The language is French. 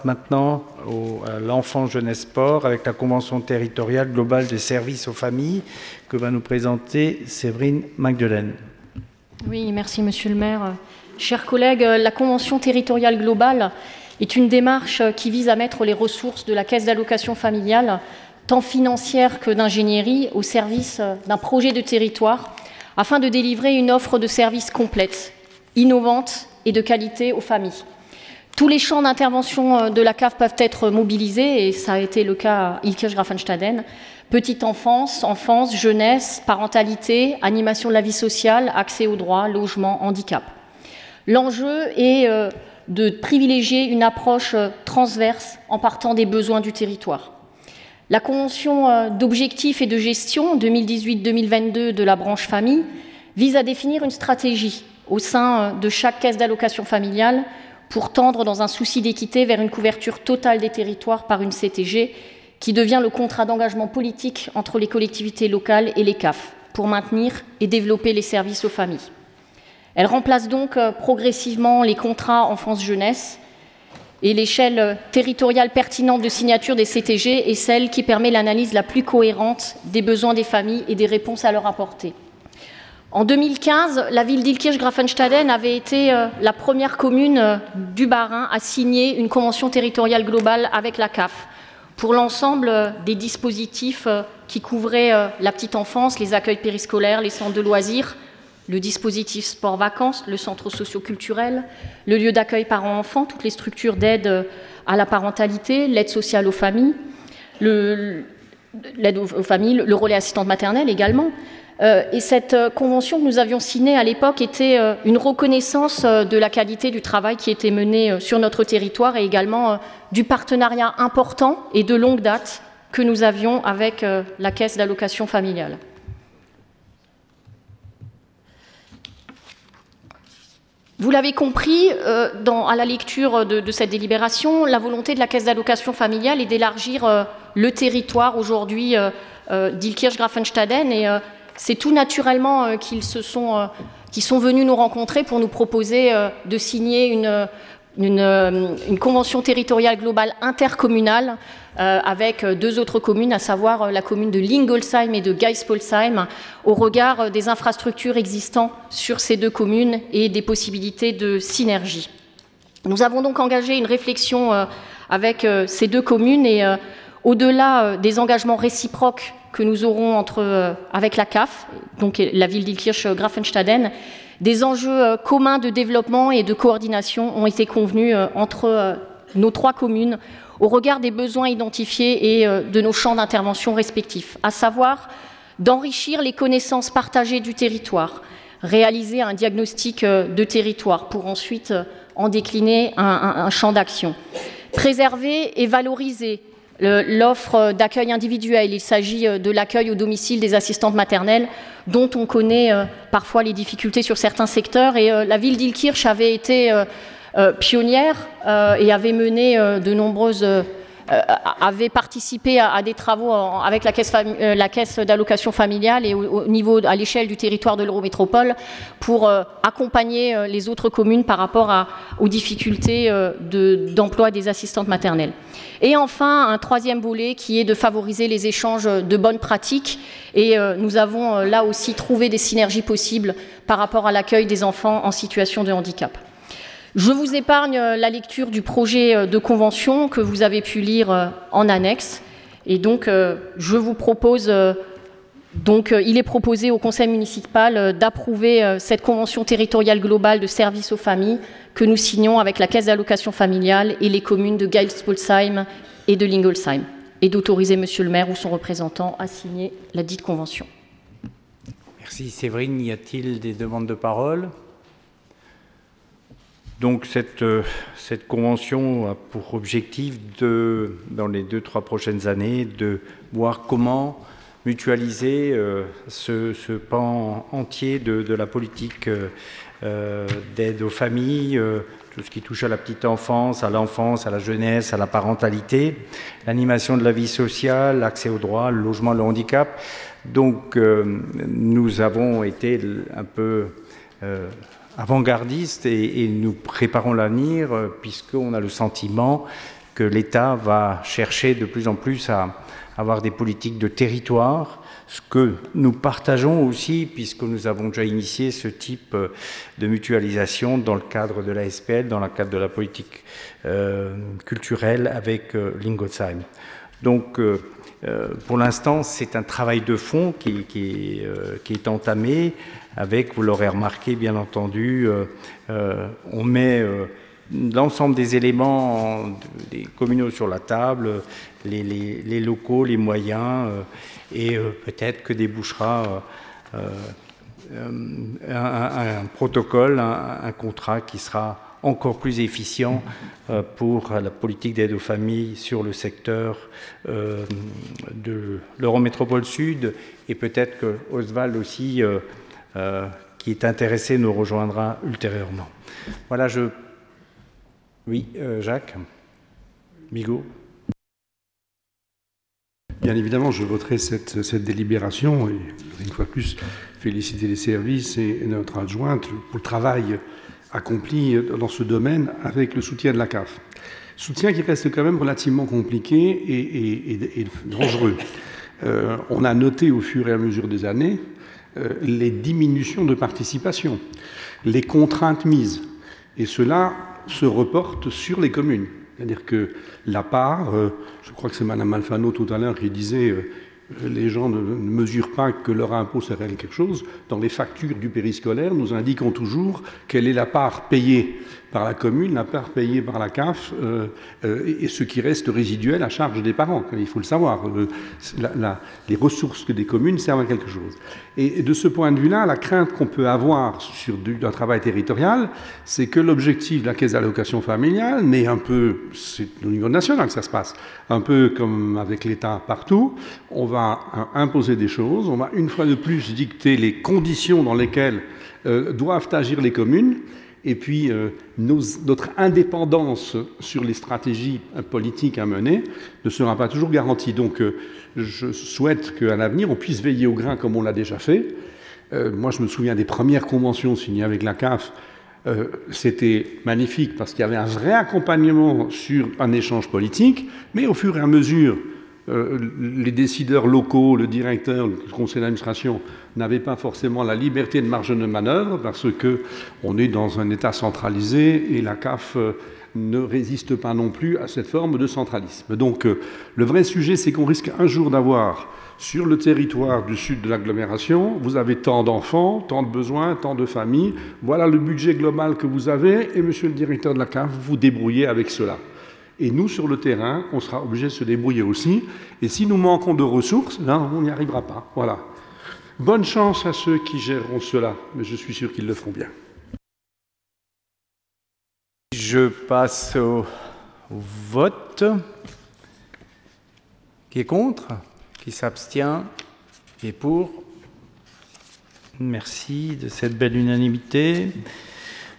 passe maintenant à l'enfance, jeunesse, sport avec la Convention territoriale globale des services aux familles que va nous présenter Séverine Magdelaine. Oui, merci Monsieur le maire. Chers collègues, la Convention territoriale globale est une démarche qui vise à mettre les ressources de la Caisse d'allocation familiale, tant financières que d'ingénierie, au service d'un projet de territoire afin de délivrer une offre de services complète, innovante et de qualité aux familles. Tous les champs d'intervention de la CAF peuvent être mobilisés, et ça a été le cas à Ilkirch-Grafenstaden. Petite enfance, enfance, jeunesse, parentalité, animation de la vie sociale, accès aux droits, logement, handicap. L'enjeu est de privilégier une approche transverse en partant des besoins du territoire. La Convention d'objectifs et de gestion 2018-2022 de la branche famille vise à définir une stratégie au sein de chaque caisse d'allocation familiale pour tendre dans un souci d'équité vers une couverture totale des territoires par une CTG qui devient le contrat d'engagement politique entre les collectivités locales et les CAF pour maintenir et développer les services aux familles. Elle remplace donc progressivement les contrats enfance-jeunesse, et l'échelle territoriale pertinente de signature des CTG est celle qui permet l'analyse la plus cohérente des besoins des familles et des réponses à leur apporter. En 2015, la ville d'Ilkirch-Grafenstaden avait été la première commune du Bas-Rhin à signer une convention territoriale globale avec la CAF pour l'ensemble des dispositifs qui couvraient la petite enfance, les accueils périscolaires, les centres de loisirs, le dispositif sport-vacances, le centre socio-culturel, le lieu d'accueil parents-enfants, toutes les structures d'aide à la parentalité, l'aide sociale aux familles, l'aide aux familles, le relais assistante maternelle également. Et cette convention que nous avions signée à l'époque était une reconnaissance de la qualité du travail qui était mené sur notre territoire et également du partenariat important et de longue date que nous avions avec la Caisse d'allocation familiale. Vous l'avez compris, à la lecture de cette délibération, la volonté de la Caisse d'allocation familiale est d'élargir le territoire aujourd'hui d'Ilkirch-Grafenstaden et c'est tout naturellement qu'ils sont venus nous rencontrer pour nous proposer de signer une convention territoriale globale intercommunale avec deux autres communes, à savoir la commune de Lingolsheim et de Geispolsheim, au regard des infrastructures existantes sur ces deux communes et des possibilités de synergie. Nous avons donc engagé une réflexion avec ces deux communes et au-delà des engagements réciproques que nous aurons avec la CAF, donc la ville d'Ilkirch-Grafenstaden, des enjeux communs de développement et de coordination ont été convenus entre nos trois communes au regard des besoins identifiés et de nos champs d'intervention respectifs, à savoir d'enrichir les connaissances partagées du territoire, réaliser un diagnostic de territoire pour ensuite en décliner un champ d'action, préserver et valoriser l'offre d'accueil individuel. Il s'agit de l'accueil au domicile des assistantes maternelles dont on connaît parfois les difficultés sur certains secteurs et la ville d'Ilkirch avait été pionnière et avait mené avait participé à des travaux avec la caisse d'allocation familiale et à l'échelle du territoire de l'Eurométropole pour accompagner les autres communes par rapport aux difficultés d'emploi des assistantes maternelles. Et enfin, un troisième volet qui est de favoriser les échanges de bonnes pratiques et nous avons là aussi trouvé des synergies possibles par rapport à l'accueil des enfants en situation de handicap. Je vous épargne la lecture du projet de convention que vous avez pu lire en annexe. Et donc, je vous propose, il est proposé au conseil municipal d'approuver cette convention territoriale globale de services aux familles que nous signons avec la Caisse d'allocation familiale et les communes de Geispolsheim et de Lingolsheim, et d'autoriser Monsieur le maire ou son représentant à signer la dite convention. Merci Séverine. Y a-t-il des demandes de parole ? Donc cette convention a pour objectif dans les 2-3 prochaines années, de voir comment mutualiser ce pan entier de la politique d'aide aux familles, tout ce qui touche à la petite enfance, à la jeunesse, à la parentalité, l'animation de la vie sociale, l'accès aux droits, le logement, le handicap. Donc nous avons été un peu avant-gardistes et nous préparons l'avenir puisqu'on a le sentiment que l'État va chercher de plus en plus à avoir des politiques de territoire, ce que nous partageons aussi, puisque nous avons déjà initié ce type de mutualisation dans le cadre de la SPL, dans le cadre de la politique culturelle avec Lingolsheim. Donc, pour l'instant, c'est un travail de fond qui est entamé avec, vous l'aurez remarqué, bien entendu, on met l'ensemble des éléments des communaux sur la table, les locaux, les moyens, et peut-être que débouchera un protocole, un contrat qui sera encore plus efficient pour la politique d'aide aux familles sur le secteur de l'Eurométropole Sud, et peut-être que Oswald aussi, qui est intéressé, nous rejoindra ultérieurement. Voilà, Oui, Jacques Migaud. Bien évidemment, je voterai cette délibération et, une fois de plus, féliciter les services et notre adjointe pour le travail accompli dans ce domaine avec le soutien de la CAF. Soutien qui reste quand même relativement compliqué et dangereux. On a noté au fur et à mesure des années les diminutions de participation, les contraintes mises, et cela se reporte sur les communes. C'est-à-dire que la part, je crois que c'est Mme Alfano tout à l'heure qui disait les gens ne mesurent pas que leur impôt ça règle quelque chose. Dans les factures du périscolaire, nous indiquons toujours quelle est la part payée par la commune, la part payée par la CAF, et ce qui reste résiduel à charge des parents. Il faut le savoir. Les ressources des communes servent à quelque chose. Et de ce point de vue-là, la crainte qu'on peut avoir sur un travail territorial, c'est que l'objectif de la caisse d'allocation familiale n'est un peu, c'est au niveau national que ça se passe, un peu comme avec l'État partout, on va imposer des choses, on va une fois de plus dicter les conditions dans lesquelles doivent agir les communes, et puis notre indépendance sur les stratégies politiques à mener ne sera pas toujours garantie. Donc je souhaite qu'à l'avenir, on puisse veiller au grain comme on l'a déjà fait. Moi, je me souviens des premières conventions signées avec la CAF. C'était magnifique parce qu'il y avait un vrai accompagnement sur un échange politique, mais au fur et à mesure, les décideurs locaux, le directeur, le conseil d'administration n'avaient pas forcément la liberté de marge de manœuvre parce qu'on est dans un État centralisé et la CAF ne résiste pas non plus à cette forme de centralisme. Donc le vrai sujet, c'est qu'on risque un jour d'avoir sur le territoire du sud de l'agglomération, vous avez tant d'enfants, tant de besoins, tant de familles, voilà le budget global que vous avez et monsieur le directeur de la CAF, vous vous débrouillez avec cela. Et nous, sur le terrain, on sera obligé de se débrouiller aussi. Et si nous manquons de ressources, là, on n'y arrivera pas. Voilà. Bonne chance à ceux qui géreront cela, mais je suis sûr qu'ils le feront bien. Je passe au vote. Qui est contre? Qui s'abstient? Qui est pour? Merci de cette belle unanimité.